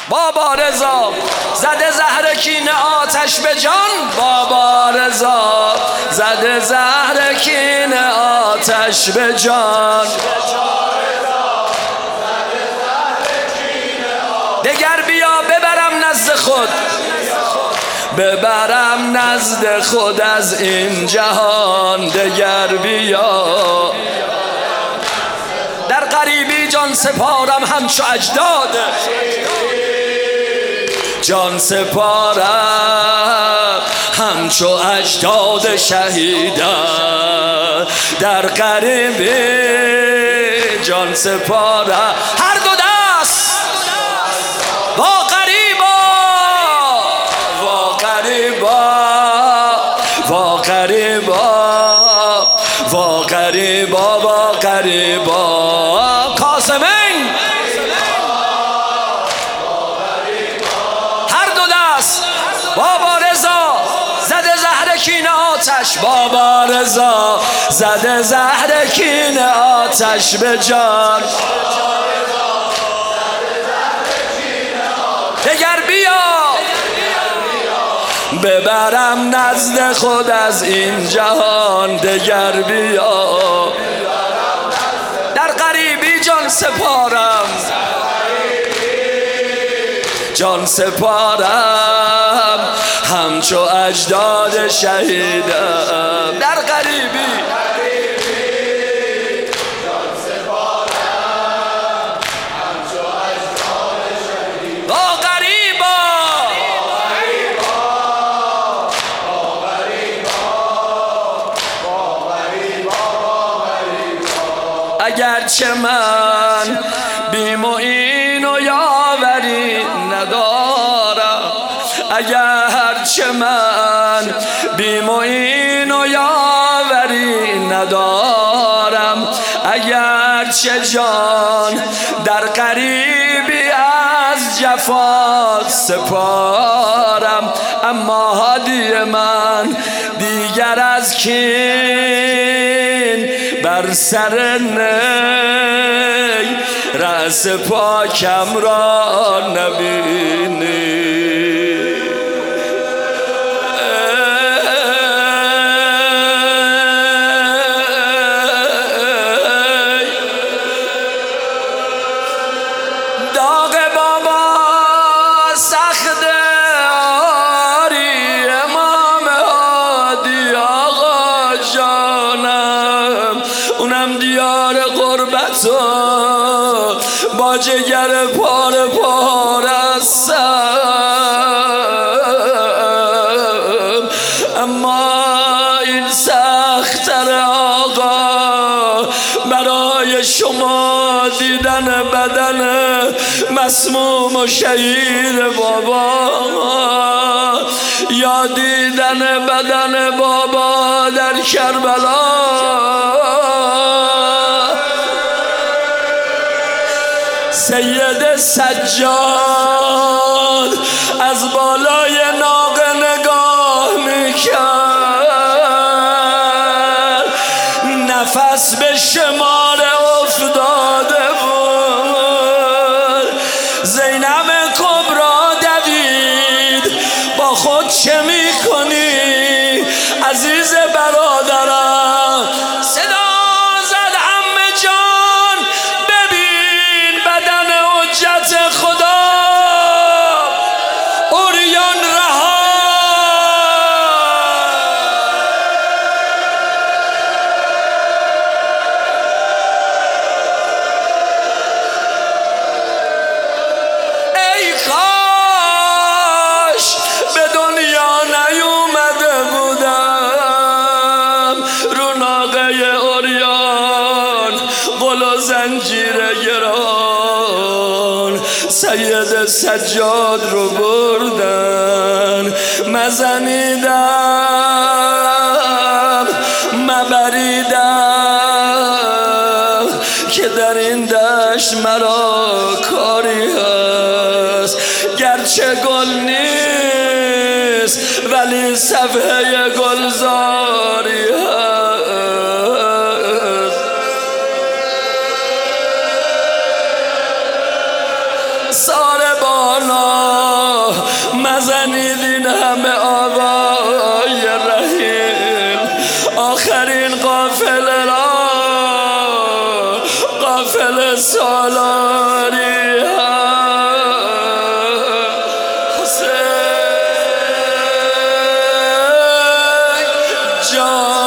بابا رضا زده زهر کینه آتش به جان. بابا رضا زده زهر کینه آتش به جان. دگر بیا ببرم نزد خود، ببرم نزد خود از این جهان. دگر بیا در غریبی جان سپارم همچو اجداد، جان سپارم همچو اجداد شهیدان. در غریبی جان سپارم هر دو دست با غریبا، با غریبا، با غریبا، با غریبا، با غریبا. قاسمین هر دو دست بابا رضا زده زهر کینه آتش. بابا رضا زده زهر کینه آتش به جان. دگر بیا ببرم نزد خود از این جهان. دگر بیا در غریبی جان سپارم، جان سپارم همچو اجداد شهیدان. در غریبی اگرچه من بیم و این و یاوری ندارم، اگرچه من بیم و این و یاوری ندارم، اگرچه جان در غریبی از جفا سپارم، اما هادی من دیگر از کین بر سر نی رأس پاکم را نبینی. داغ بابا سخت آری امام هادی آقا جانم، اونم دیار غربت و با جگر پاره پارستم، اما این سخت‌تر آقا برای شما دیدن بدن مسموم و شهید بابا، یا دیدن بدن بابا در کربلا. سید سجاد از بالای ناقه نگاه میکرد، نفس به شمار افتاده بود. زینب کبرا دوید با خود چه میکنی عزیز برادرم؟ صدا زد عمه جان ببین بدن حجت خدا عریان رها. ای کاش به دنیا نیومده بودم، رو ناقه عریان قل و زنجیر گران سید سجاد رو بردن. مزنیدم مبریدم که در این دشت مرا کاری هست، گرچه گل نیست ولی صفحه گلزاری هست. سار بالا نزنید این همه آوای رحیل، آخرین قافله را قافله سالاری حسین جان